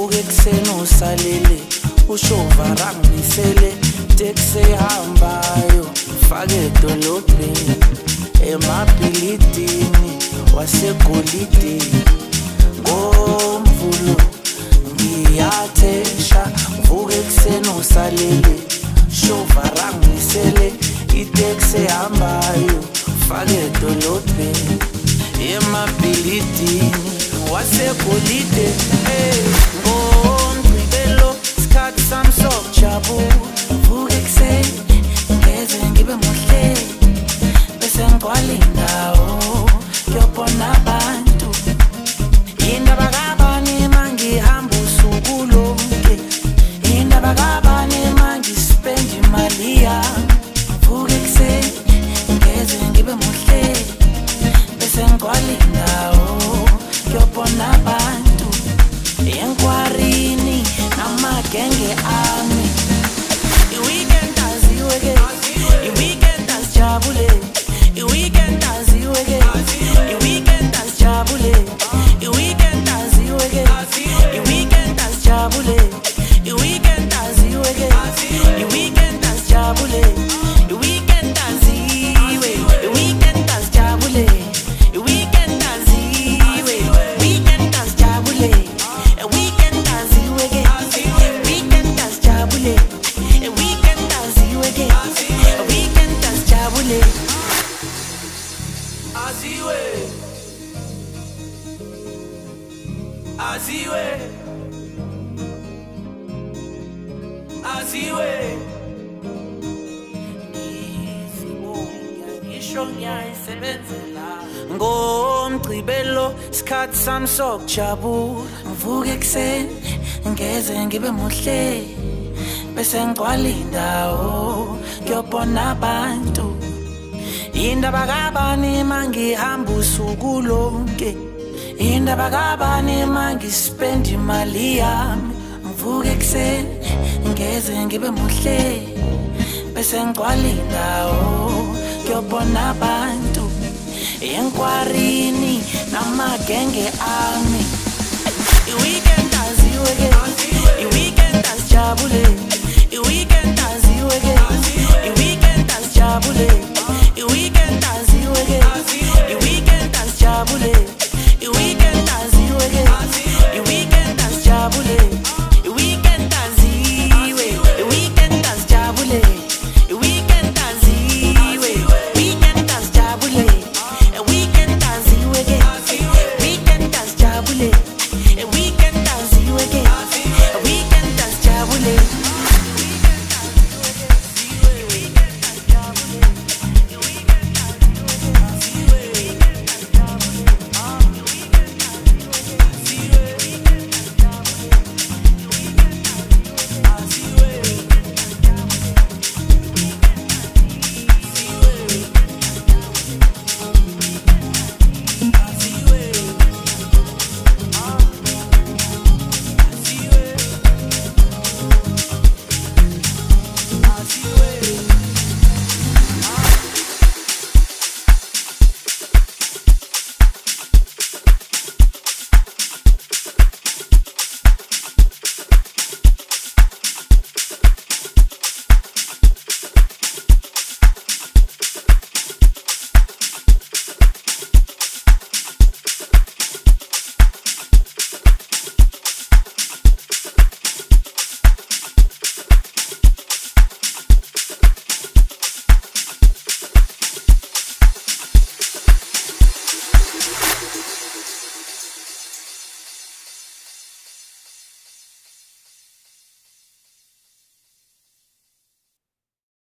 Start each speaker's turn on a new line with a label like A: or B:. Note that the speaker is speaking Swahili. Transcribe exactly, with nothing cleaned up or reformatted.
A: Vuke ekuseni usalele ushova rangisele taxi hambayo fake edolobheni emabhilidini wasegolidini ngomvulo ngiyathesha. Vuke ekuseni usalele shova rangisele itaxi hambayo fake edolobheni emabhilidini wasegolide. Ngomgqibelo isikhathi sami sokujabula. Vuke ekuseni ngeze ngibe muhle bese ngigcwala indawo ngiyobona abantu. Indaba kabani mangihamba usuku lonke, indaba kabani mangispendi imali yami. Vuke ekuseni ngeze ngibe muhle bese ngigcwala indawo ngiyobona abantu enkwarini namagenge ami. I-weekend aziwe-ke, i-weekend asijabule, i-weekend aziwe-ke, i-weekend asijabule, i-weekend aziwe-ke, i-weekend asijabule, i-weekend aziwe-ke, i-weekend asijabule, i-weekend aziwe, i-weekend asijabule, i-weekend aziwe, weekend asijabule, i-weekend aziwe-ke, weekend asijabule, i-weekend aziwe-ke, weekend asijabule. Aziwe, aziwe, aziwe. Ngisho ngiyayisebenzela ngomgqibelo isikhathi sami sokujabula. Ngivuke ekuseni ngeze ngibe muhle bese ngigcwala indawo ngiyobona abantu. Indaba kabani mangihamba usuku lonke, indaba kabani mangispendi imali yami. Ngivuke ekuseni ngeze ngibe muhle bese ngigcwala indawo ngiyobona abantu enkwarini namagenge ami. I-weekend aziwe-ke, i-weekend asijabule, i-weekend aziwe-ke, i-weekend asijabule, i-weekend aziwe-ke, i-weekend asijabule, i-weekend aziwe-ke, i-weekend asijabule.